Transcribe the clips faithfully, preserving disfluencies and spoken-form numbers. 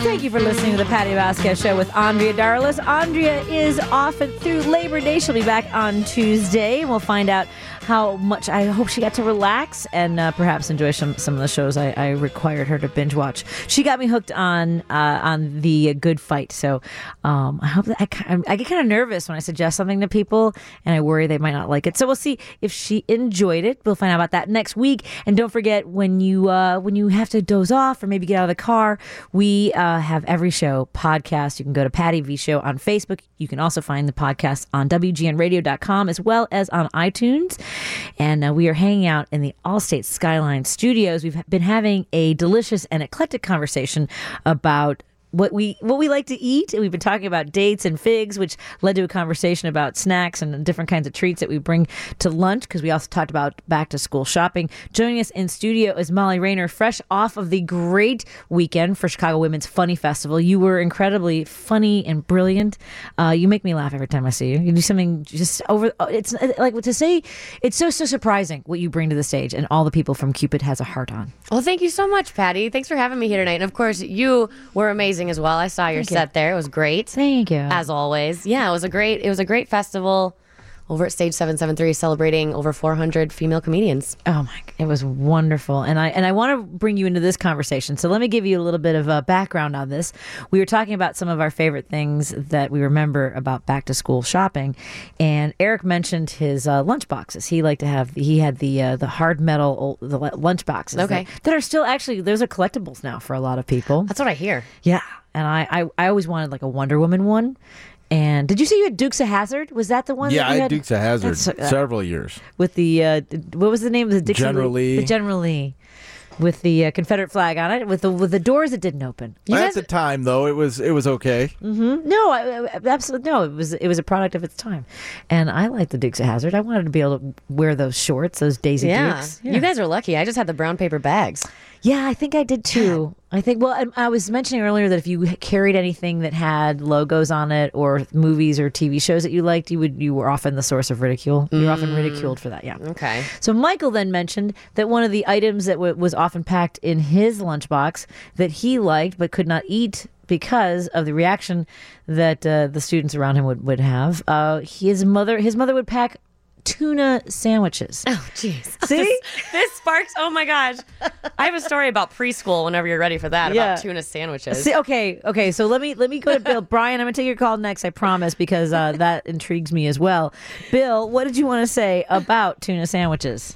Thank you for listening to the Patty Vasquez Show with Andrea Darlis. Andrea is off through Labor Day. She'll be back on Tuesday. We'll find out how much. I hope she got to relax and uh, perhaps enjoy some, some of the shows I, I required her to binge watch. She got me hooked on uh, on the Good Fight. So um, I hope that I, I get kind of nervous when I suggest something to people, and I worry they might not like it. So we'll see if she enjoyed it. We'll find out about that next week. And don't forget, when you uh, when you have to doze off or maybe get out of the car, we uh, have every show podcast. You can go to Patty V Show on Facebook. You can also find the podcast on W G N radio dot com as well as on iTunes. And uh, we are hanging out in the Allstate Skyline Studios. We've been having a delicious and eclectic conversation about what we what we like to eat. And we've been talking about dates and figs, which led to a conversation about snacks and different kinds of treats that we bring to lunch, because we also talked about back to school shopping. Joining us in studio is Molly Rayner, fresh off of the great weekend for Chicago Women's Funny Festival. You were incredibly funny and brilliant. Uh, you make me laugh every time I see you. You do something just over. It's like to say, it's so so surprising what you bring to the stage, and all the people from Cupid Has a Heart on. Well, thank you so much, Patty. Thanks for having me here tonight. And of course, you were amazing as well. I saw your Thank set you. there. It was great. Thank you. As always. Yeah, it was a great it was a great festival over at Stage seven seventy-three, celebrating over four hundred female comedians. Oh my, it was wonderful. And I and I want to bring you into this conversation. So let me give you a little bit of a background on this. We were talking about some of our favorite things that we remember about back to school shopping, and Eric mentioned his uh, lunch boxes. He liked to have he had the uh, the hard metal old, the lunch boxes. Okay. that, that are still actually, those are collectibles now for a lot of people. That's what I hear. Yeah. And I, I, I always wanted like a Wonder Woman one. And did you say you had Dukes of Hazzard? Was that the one? Yeah, that you I had had Dukes of Hazzard That's, uh, several years. with the uh, what was the name of the Dixie General Lee. The General Lee, with the uh, Confederate flag on it, with the with the doors that didn't open. You At guys- the time, though, it was it was okay. Mm-hmm. No, I, I- absolutely no. It was it was a product of its time, and I liked the Dukes of Hazzard. I wanted to be able to wear those shorts, those Daisy Yeah. Dukes. You guys are lucky. I just had the brown paper bags. Yeah, I think I did too. I think, well, I, I was mentioning earlier that if you carried anything that had logos on it or movies or T V shows that you liked, you would you were often the source of ridicule. You were often ridiculed for that, yeah. Okay. So Michael then mentioned that one of the items that w- was often packed in his lunchbox that he liked but could not eat because of the reaction that uh, the students around him would, would have, uh, his mother his mother would pack tuna sandwiches. Oh, jeez. See? This, this sparks, oh my gosh. I have a story about preschool whenever you're ready for that, Yeah. about tuna sandwiches. See, okay, okay. So let me let me go to Bill. Brian, I'm gonna take your call next. I promise, because uh, that intrigues me as well. Bill, what did you want to say about tuna sandwiches?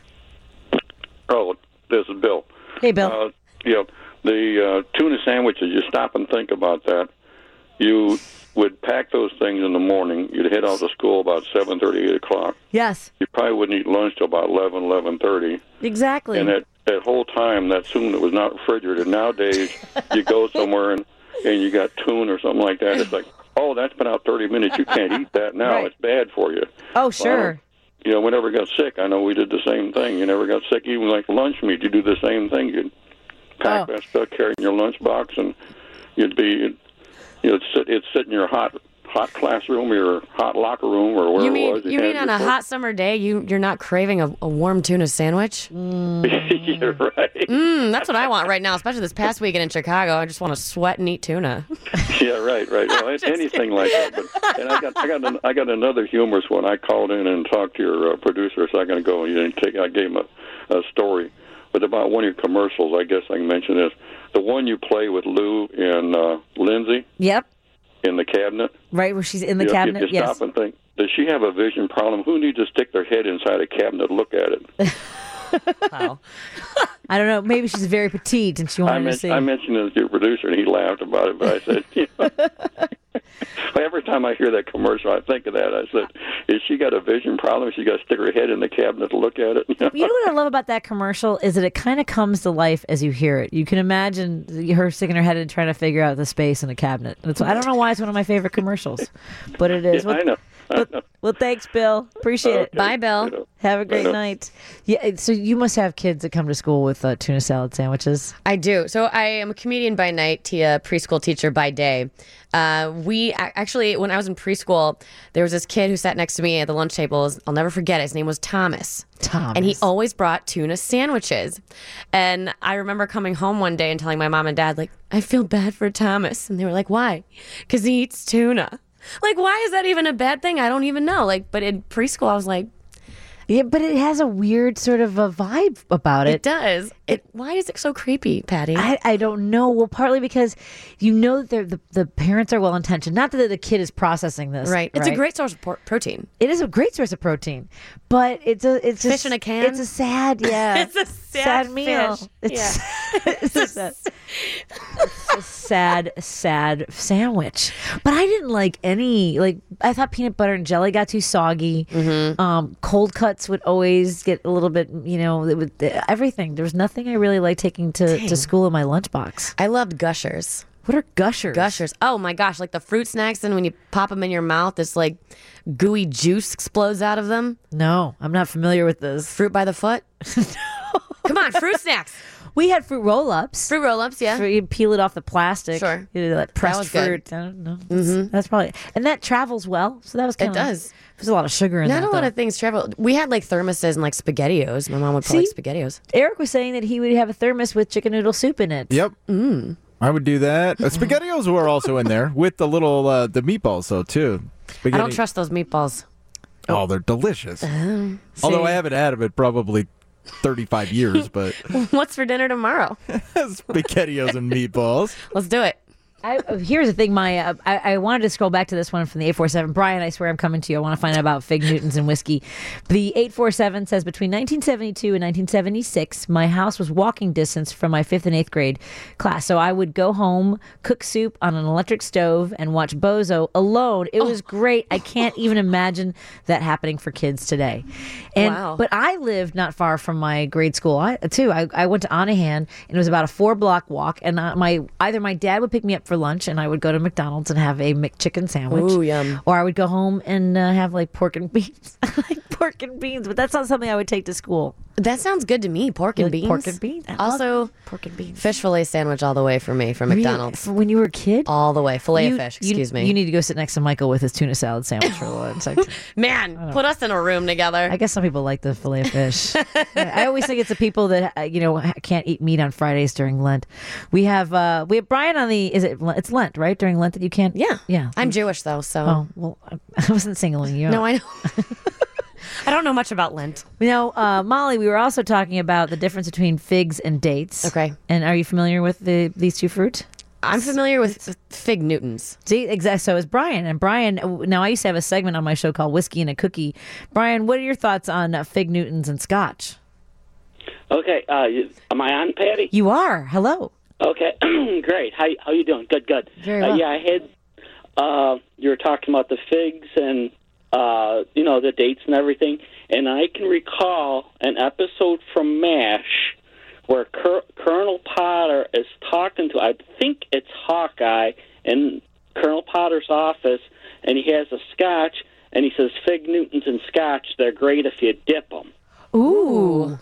Oh, this is Bill. Hey, Bill. Uh, yeah, the uh, tuna sandwiches, you stop and think about that. You would pack those things in the morning. You'd head out to school about seven thirty, eight o'clock. Yes, You probably wouldn't eat lunch till about eleven, eleven thirty. exactly. And that, that whole time, that tuna was not refrigerated. Nowadays, you go somewhere and, and you got tuna or something like that. It's like, oh, that's been out thirty minutes. You can't eat that now. Right. It's bad for you. oh, sure. You know, we never got sick. I know we did the same thing. You never got sick. Even like lunch meat, you do the same thing. You'd pack Oh. that stuff, carry it in your lunchbox, and you'd be, you know, it'd sit, it'd sit in your hot hot classroom or your hot locker room or wherever You mean, it was. you had mean on your a fork- hot summer day, you, you're not craving a, a warm tuna sandwich? You're right. Mm, that's what I want right now, especially this past weekend in Chicago. I just want to sweat and eat tuna. Yeah, right, right. No, just anything like that. But, and I got, I got, an, I got another humorous one. I called in and talked to your uh, producer a second ago, and you didn't take. I gave him a, a story, but about one of your commercials. I guess I can mention this. The one you play with Lou and uh, Lindsay Yep. in the cabinet. Right where she's in the You know, cabinet. You just Yes. stop and think, does she have a vision problem? Who needs to stick their head inside a cabinet to look at it? Wow. I don't know. Maybe she's very petite and she I, wanted men- to see. I mentioned it to your producer, and he laughed about it, but I said, you know, every time I hear that commercial, I think of that. I said, is she got a vision problem? She got to stick her head in the cabinet to look at it? You know? You know what I love about that commercial is that it kind of comes to life as you hear it. You can imagine her sticking her head in trying to figure out the space in a cabinet. It's, I don't know why it's one of my favorite commercials, but it is. Yeah, I know. Well, well, thanks, Bill. Appreciate it. Okay. Bye, Bill. You know. Have a great know. night. Yeah, so you must have kids that come to school with uh, tuna salad sandwiches. I do. So I am a comedian by night, Tia, preschool teacher by day. Uh, we a- actually, when I was in preschool, there was this kid who sat next to me at the lunch table. I'll never forget it. His name was Thomas. Thomas. And he always brought tuna sandwiches. And I remember coming home one day and telling my mom and dad, like, I feel bad for Thomas. And they were like, why? Because he eats tuna. Like, why is that even a bad thing? I don't even know. Like, but in preschool, I was like, Yeah, but it has a weird sort of a vibe about it it. does. It. Why is it so creepy, Patty? I, I don't know. Well, partly because you know that they're- the the parents are well intentioned. Not that the kid is processing this. right. It's a great source of por- protein. It is a great source of protein, but it's a it's Fish a, in a can? It's a sad, yeah. It's a sad meal. fish. It's, it's, a sad, it's a sad, sad sandwich. But I didn't like any. Like I thought peanut butter and jelly got too soggy. Mm-hmm. Um, cold cuts would always get a little bit. You know, it would, everything. There was nothing I really liked taking to, to school in my lunchbox. I loved Gushers. What are gushers? Gushers. Oh my gosh, like the fruit snacks, and when you pop them in your mouth, this like gooey juice explodes out of them. No, I'm not familiar with this. Fruit by the foot. Come on, fruit snacks. We had fruit roll-ups. Fruit roll-ups, yeah. You peel it off the plastic. Sure. You know, that pressed was good. fruit. I don't know. That's, that's probably, and that travels well. So that was kind It of. does. There's a lot of sugar in Not that. a lot though. of things travel. We had like thermoses and like SpaghettiOs. My mom would put See? like SpaghettiOs. Eric was saying that he would have a thermos with chicken noodle soup in it. Yep. Mm. I would do that. Uh, SpaghettiOs were also in there with the little uh, the meatballs though too. I Spaghetti. don't trust those meatballs. Oh, they're delicious. See? Although I haven't had them in probably thirty-five years, but What's for dinner tomorrow? SpaghettiOs and meatballs. Let's do it. I, here's the thing, my uh, I, I wanted to scroll back to this one from the eight four seven. Brian, I swear I'm coming to you. I want to find out about Fig Newtons and whiskey. The eight four seven says between nineteen seventy-two and nineteen seventy-six, my house was walking distance from my fifth and eighth grade class. So I would go home, cook soup on an electric stove, and watch Bozo alone. It was great. I can't even imagine that happening for kids today. And Wow. but I lived not far from my grade school I, too. I, I went to Anahan, and it was about a four block walk. And uh, my either my dad would pick me up for lunch, and I would go to McDonald's and have a McChicken sandwich. Ooh, yum. Or I would go home and uh, have like pork and beans. I like pork and beans, but that's not something I would take to school. That sounds good to me. Pork and Like beans. pork and beans. I love Also, pork and beans. fish fillet sandwich all the way for me from McDonald's. Really? When you were a kid? All the way. Filet You- of fish, you- excuse me. You need to go sit next to Michael with his tuna salad sandwich for lunch. I, Man, put us in a room together. I guess some people like the filet of fish. I always think it's the people that uh, you know can't eat meat on Fridays during Lent. We have uh, we have Brian on the. Is it? It's Lent, right? During Lent that you can't. yeah. Yeah. I'm Jewish, though, so. Oh well, I I wasn't singling you out. No, I know. I don't know much about Lent. You know, uh, Molly, we were also talking about the difference between figs and dates. Okay. And are you familiar with the these two fruits? I'm familiar with Fig Newtons. See, exactly. So is Brian. And Brian, now I used to have a segment on my show called Whiskey and a Cookie. Brian, what are your thoughts on uh, Fig Newtons and Scotch? Okay, uh, you- am I on, Patty? You are. Hello. Okay, great. How how you doing? Good, good. Very well. Uh, yeah, I had. Uh, you were talking about the figs and uh, you know the dates and everything, and I can recall an episode from MASH where Cur- Colonel Potter is talking to. I think it's Hawkeye in Colonel Potter's office, and he has a Scotch, and he says Fig Newtons and Scotch. They're great if you dip them. Ooh.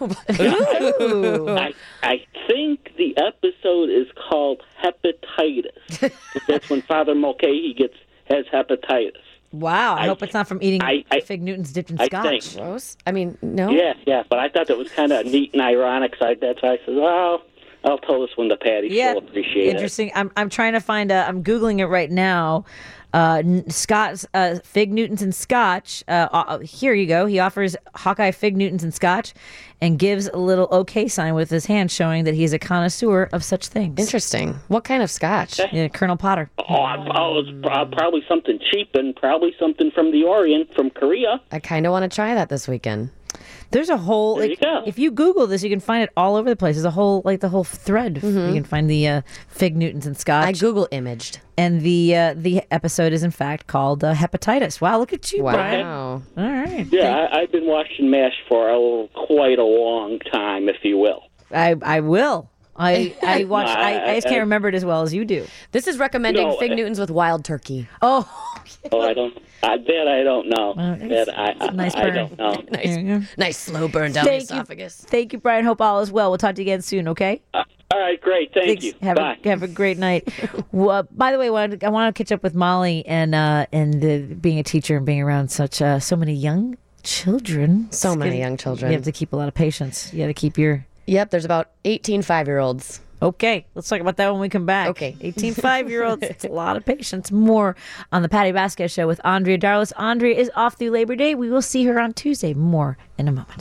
I, I think the episode is called Hepatitis. That's when Father Mulcahy gets has hepatitis. Wow. I, I- hope it's not from eating I- I- Fig Newtons dipped in I Scotch. think. Gross? I mean, no. Yeah, yeah, but I thought that was kind of neat and ironic. So I, that's why I said, well, I'll tell this one to Patty. Yeah, She'll appreciate interesting. I'm I'm trying to find a. I'm googling it right now. Uh, N- Scott's uh, Fig Newtons and Scotch. Uh, uh, here you go. He offers Hawkeye Fig Newtons and Scotch, and gives a little OK sign with his hand, showing that he's a connoisseur of such things. Interesting. What kind of scotch? Yeah, Colonel Potter. it. Oh, I- oh it's pro- probably something cheap and probably something from the Orient, from Korea. I kind of want to try that this weekend. There's a whole. There Like, you go. if you Google this, you can find it all over the place. There's a whole like the whole thread. You can find the uh, Fig Newtons and Scotch. I Google imaged. and the uh, the episode is in fact called uh, Hepatitis. Wow, look at you, Brian. Wow. All right. Yeah, I, I've been watching MASH for a, quite a long time, if you will. I I will. I I watch. I, I just can't I- remember it as well as you do. This is recommending No, fig I- Newtons with wild turkey. Oh, Oh, I don't. I, that I don't know. Well, it's- that I, it's a nice I, I burn. don't know. Nice, There you go. nice slow burn down Thank the you. esophagus. Thank you, Brian. Hope all is well. We'll talk to you again soon. Okay. Uh, all right, great. Thank Thanks. you. Have Bye. a have a great night. Well, uh, by the way, I want to, I want to catch up with Molly and uh, and uh, being a teacher and being around such uh, so many young children. So It's many good. young children. You have to keep a lot of patience. You got to keep your. Yep, there's about eighteen five-year-olds. Okay, let's talk about that when we come back. Okay. eighteen five-year-olds. It's a lot of patience. More on the Patty Vasquez Show with Andrea Darlis. Andrea is off through Labor Day. We will see her on Tuesday. More in a moment.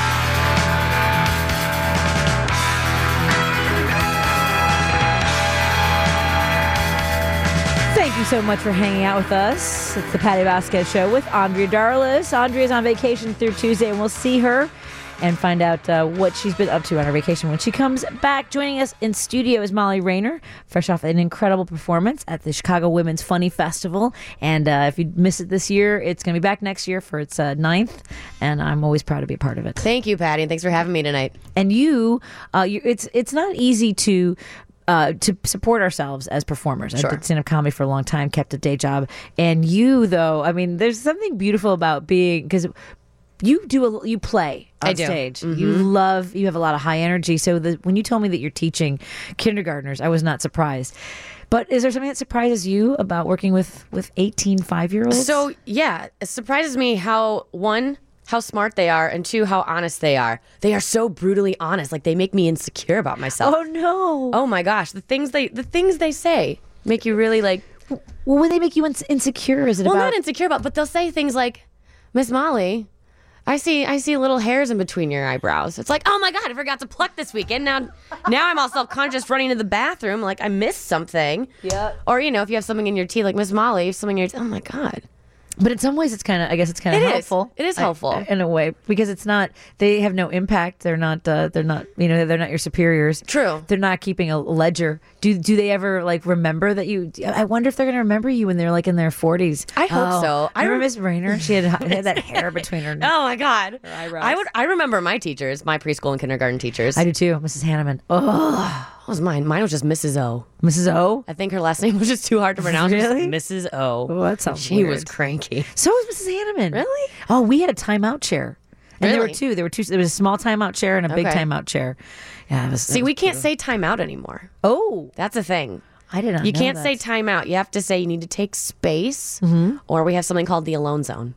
Thank you so much for hanging out with us. It's the Patty Vasquez Show with Andrea Darlis. Andrea's on vacation through Tuesday, and we'll see her and find out uh, what she's been up to on her vacation when she comes back. Joining us in studio is Molly Rayner, fresh off an incredible performance at the Chicago Women's Funny Festival. And uh, if you miss it this year, it's going to be back next year for its uh, ninth, and I'm always proud to be a part of it. Thank you, Patty, and thanks for having me tonight. And you, uh, you it's it's not easy to uh, to support ourselves as performers. Sure. I did stand-up comedy for a long time, kept a day job, and you though, I mean, there's something beautiful about being because. You do a, you play on I do. stage. You love. You have a lot of high energy. So the, when you told me that you're teaching kindergartners, I was not surprised. But is there something that surprises you about working with with eighteen five-year-olds? So, yeah, it surprises me how, one, how smart they are, and two, how honest they are. They are so brutally honest. Like, they make me insecure about myself. oh no. Oh my gosh, the things they the things they say make you really like Well, when they make you ins- insecure, is it well about? not insecure about, but they'll say things like, Miss Molly, I see I see little hairs in between your eyebrows. It's like, oh my God, I forgot to pluck this weekend. Now now I'm all self-conscious running to the bathroom like I missed something. Yeah. Or, you know, if you have something in your teeth, like Miss Molly, you have something in your teeth. Oh my God. But in some ways, it's kind of. I guess it's kind of It is. helpful. It is I- helpful. in a way because it's not. They have no impact. They're not. Uh, they're not. You know. They're not your superiors. True. They're not keeping a ledger. Do Do they ever like remember that you? I wonder if they're going to remember you when they're like in their forties. I hope so. I I remember rem- Miss Rayner. She had, had that hair between her. Oh my God. eyebrows. I would I remember my teachers, my preschool and kindergarten teachers. I do too, Missus Hanneman. Oh, What was mine? Mine was just Missus O. Missus O. I think her last name was just too hard to pronounce. Really? Missus O. Oh, that sounds She weird. was cranky. So was Missus Hanneman. Really? Oh, we had a timeout chair. And there were Really? two. There were two. There was a small timeout chair and a big Okay. timeout chair. Yeah. It was, See, we can't say time out anymore. Oh, That's a thing. I did not. You know can't that. say time out. You have to say you need to take space, Mm-hmm. or we have something called the alone zone.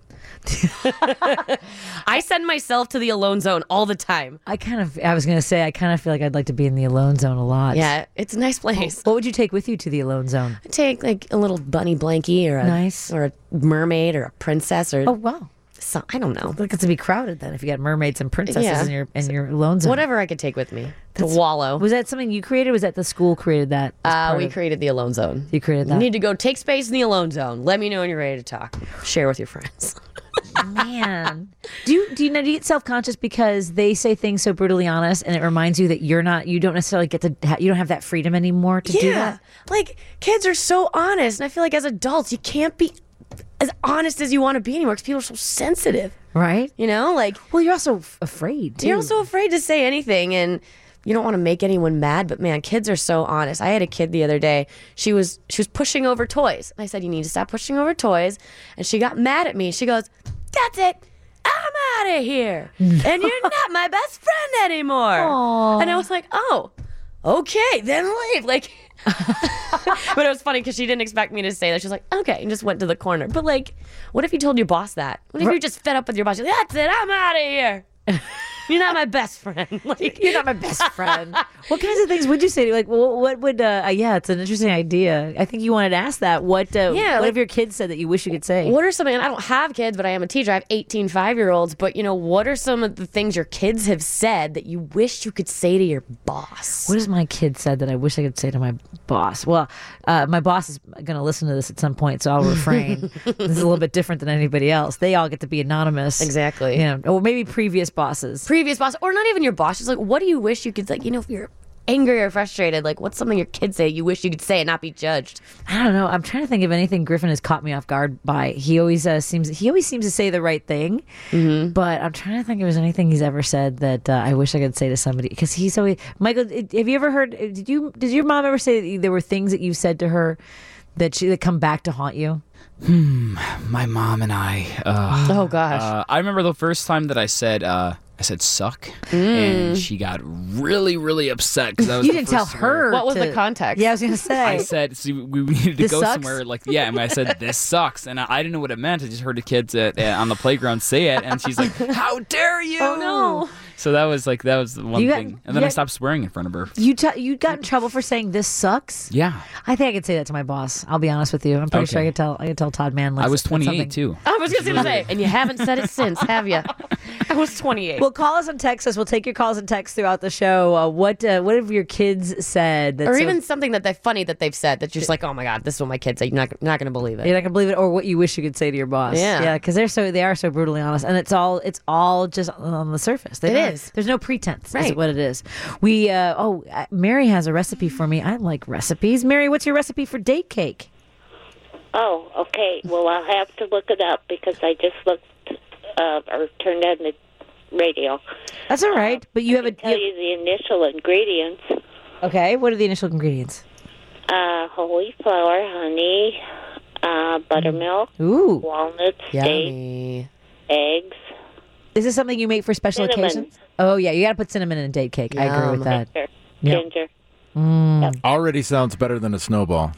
I send myself to the alone zone all the time. I kind of. I was going to say. I kind of feel like I'd like to be in the alone zone a lot. Yeah, it's a nice place. What would you take with you to the alone zone? Take like a little bunny blankie, or a Nice. or a mermaid, or a princess, or Oh wow. some, I don't know. Look, it's to be crowded then. If you got mermaids and princesses Yeah. in your in your alone zone. Whatever I could take with me to wallow. Was that something you created? Or was that the school created that? as Uh, part we of- created the alone zone. You created that. You need to go take space in the alone zone. Let me know when you're ready to talk. Share with your friends. Man, do you do you, know, do you get self conscious because they say things so brutally honest, and it reminds you that you're not, you don't necessarily get to, ha- you don't have that freedom anymore to do that. Like kids are so honest, and I feel like as adults, you can't be as honest as you want to be anymore because people are so sensitive. Right? You know, like Well, you're also f- afraid. Too. you're also afraid to say anything, and you don't want to make anyone mad. But man, kids are so honest. I had a kid the other day. She was she was pushing over toys. I said, "You need to stop pushing over toys," and she got mad at me. She goes, "That's it. I'm out of here, and you're not my best friend anymore." Aw. And I was like, "Oh, okay, then leave." Like, but it was funny because she didn't expect me to say that. She's like, "Okay," and just went to the corner. But like, what if you told your boss that? What if you're just fed up with your boss? You're like, "That's it. I'm out of here. You're not my best friend." Like, You're not my best friend. What kinds of things would you say? Like, well, what would? Uh, yeah, it's an interesting idea. I think you wanted to ask that. What? Uh, Yeah, What like- if your kids said that you wish you could say? what are some, and I don't have kids, but I am a teacher. I have eighteen five-year-olds. But, you know, what are some of the things your kids have said that you wish you could say to your boss? What has my kid said that I wish I could say to my boss? Well, uh, my boss is going to listen to this at some point, so I'll refrain. This is a little bit different than anybody else. They all get to be anonymous. Exactly. You know, or maybe previous bosses. Previous boss, or not even your boss. Just like, what do you wish you could, like, you know, if you're angry or frustrated, like what's something your kids say you wish you could say and not be judged? I don't know. I'm trying to think of anything Griffin has caught me off guard by. He always uh, seems he always seems to say the right thing, Mm-hmm. but I'm trying to think if there's anything he's ever said that uh, I wish I could say to somebody, because he's always Michael. Have you ever heard? Did you did your mom ever say that there were things that you said to her that she that come back to haunt you? My mom and I. Uh, Oh gosh. uh, I remember the first time that I said uh, I said suck, and she got really really upset because I was. You the didn't tell first word. her. What was to- the context? Yeah, I was gonna say. I said, so we we needed to This go sucks? somewhere. Like, yeah, and I said, this sucks. And I, I didn't know what it meant. I just heard the kids at, uh, on the playground say it. And she's like, how dare you? Oh, no. So that was like, that was the one You got- thing. And then you I got- stopped swearing in front of her. You t- you got in trouble for saying this sucks. Yeah. I think I could say that to my boss. I'll be honest with you. I'm pretty Okay. sure I could tell. I could tell Todd Manless. I was that's twenty-eight something- too. I was just gonna say, and you haven't said it since, have you? I was twenty-eight. Well, call us and text us. We'll take your calls and texts throughout the show. Uh, what uh, what have your kids said? That's or so- even something that they funny that they've said that's just like, oh my god, this is what my kids say. You're not you're not gonna believe it. you're not gonna believe it, or what you wish you could say to your boss. Yeah. yeah, because they're so they are so brutally honest, and it's all it's all just on the surface. They It don't- is. There's no pretense. Is Right. what it is. We uh, oh, uh, Mary has a recipe for me. I like recipes. Mary, what's your recipe for date cake? Oh, okay. Well, I'll have to look it up because I just looked uh, or turned on the radio. That's all right, but you have a Tell you- you the initial ingredients: okay. What are the initial ingredients? uh, whole wheat flour, honey, uh, buttermilk, Ooh, walnuts, dates, Yummy. eggs, is this something you make for special Cinnamon. occasions? Oh yeah, you got to put cinnamon in a date cake. I agree with Yum. that. ginger. Yep. Ginger. Already sounds better than a snowball.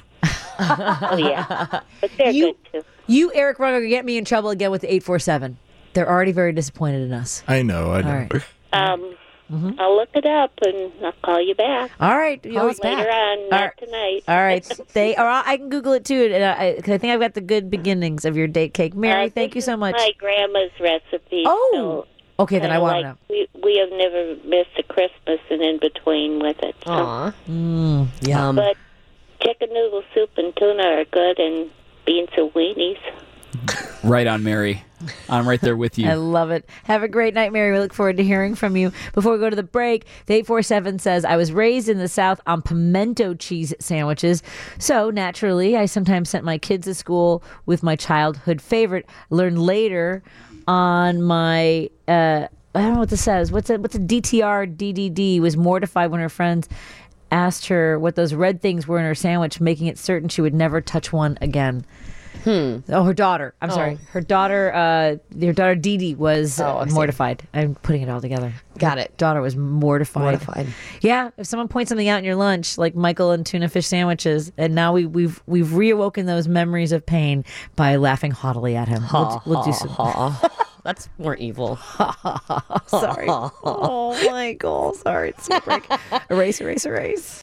Oh yeah, but they're You- good too. You, Eric Runner, get me in trouble again with the eight four seven. They're already very disappointed in us. I know. I know. All right. Um, Mm-hmm. I'll look it up and I'll call you back All right. You Call always us back. later on, All not right. tonight. All right. Stay. Or I can Google it too, and I, cause I think I've got the good beginnings of your date cake. Mary, Uh, thank this you so is much. My grandma's recipe. Oh, so okay. Then I kinda want to like know. We, we have never missed a Christmas and in between with it. So. Aw. Mm, yum. But chicken noodle soup and tuna are good, and beans and weenies. Right on, Mary. I'm right there with you. I love it. Have a great night, Mary. We look forward to hearing from you. Before we go to the break, the eight four seven says, I was raised in the South on pimento cheese sandwiches. So naturally, I sometimes sent my kids to school with my childhood favorite. Learned later on my, uh, I don't know what this says. What's a, what's a D T R D D D? Was mortified when her friends asked her what those red things were in her sandwich, making it certain she would never touch one again. Hmm. Oh, her daughter. I'm sorry. Her daughter, uh, her daughter Dee Dee was Oh, uh, I see. mortified. I'm putting it all together. Got Her it. daughter was mortified. Mortified. Yeah. If someone points something out in your lunch, like Michael and tuna fish sandwiches, and now we, we've we've reawoken those memories of pain by laughing haughtily at him. We'll, we'll do some. Aw. That's more evil. Sorry. Oh, Michael. Sorry. It's a break. Erase, erase, erase.